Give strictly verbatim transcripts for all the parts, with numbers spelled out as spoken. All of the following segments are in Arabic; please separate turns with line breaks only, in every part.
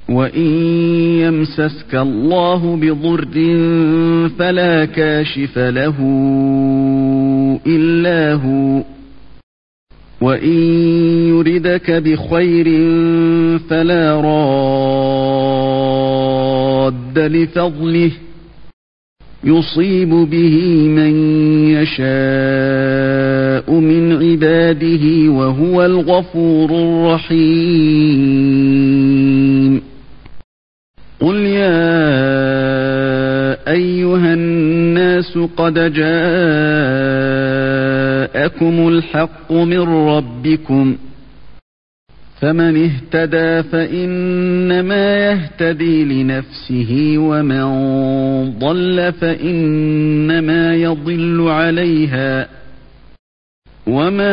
وإن يمسسك الله بضر فلا كاشف له إلا هو وإن يردك بخير فلا راد لفضله يصيب به من يشاء من عباده وهو الغفور الرحيم. قل يا أيها الناس قد جاءكم الحق من ربكم فمن اهتدى فإنما يهتدي لنفسه ومن ضل فإنما يضل عليها وما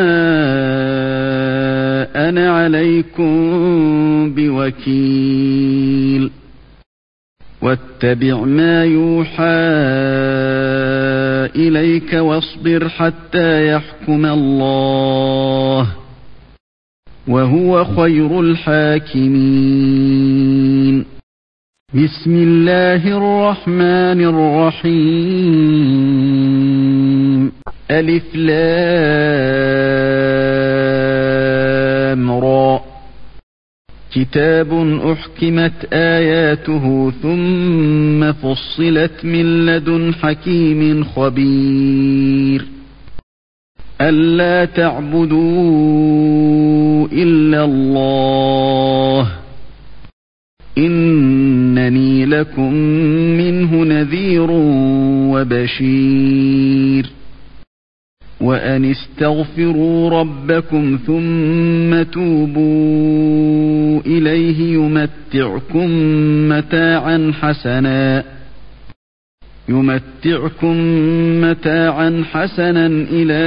أنا عليكم بوكيل. واتبع ما يوحى إليك واصبر حتى يحكم الله وهو خير الحاكمين. بسم الله الرحمن الرحيم. ألف لام را كتاب أحكمت آياته ثم فصلت من لدن حكيم خبير. ألا تعبدوا إلا الله إنني لكم منه نذير وبشير. وأن استغفروا ربكم ثم توبوا إليه يمتعكم متاعا حسنا يمتعكم متاعا حسنا إلى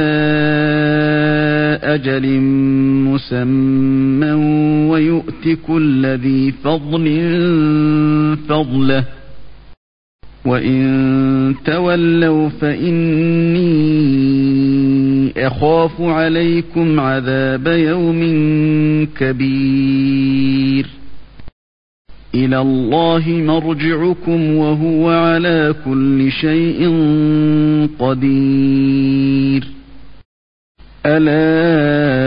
أجل مسمى ويؤت كل ذي فضل فضله وإن تولوا فإني أخاف عليكم عذاب يوم كبير. إلى الله مرجعكم وهو على كل شيء قدير. ألا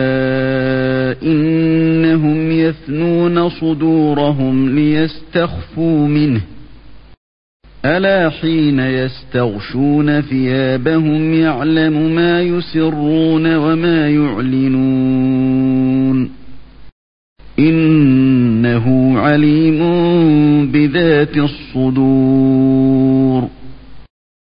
إنهم يثنون صدورهم ليستخفوا منه ألا حين يستغشون ثيابهم يعلم ما يسرون وما يعلنون إنه عليم بذات الصدور.